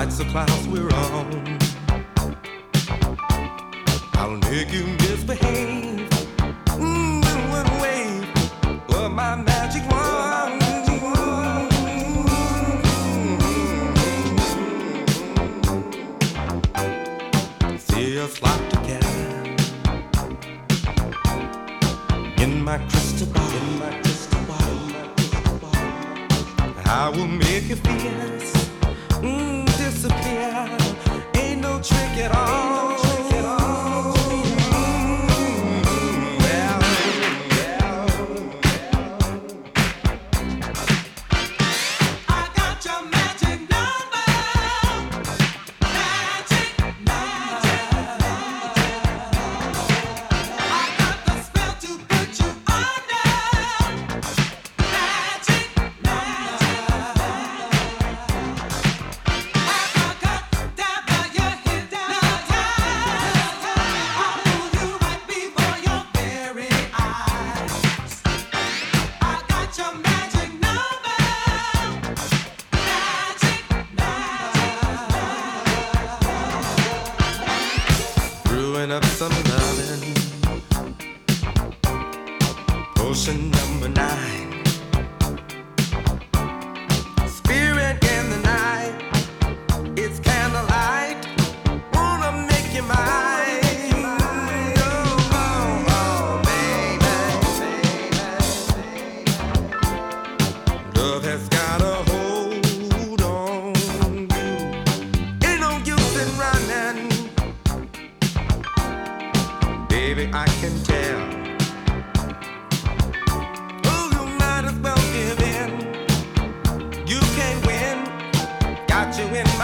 lights the clouds we're on. I'll make you misbehave. One wave of my magic wand. See us locked together in my crystal ball. I will make your fears disappear. Ain't no trick at all. Up some loving, potion number 9, spirit in the night, it's candlelight, wanna make you mine, oh, baby, love has got a hold on you, ain't no use in running. Baby, I can tell. Oh, you might as well give in. You can't win. Got you in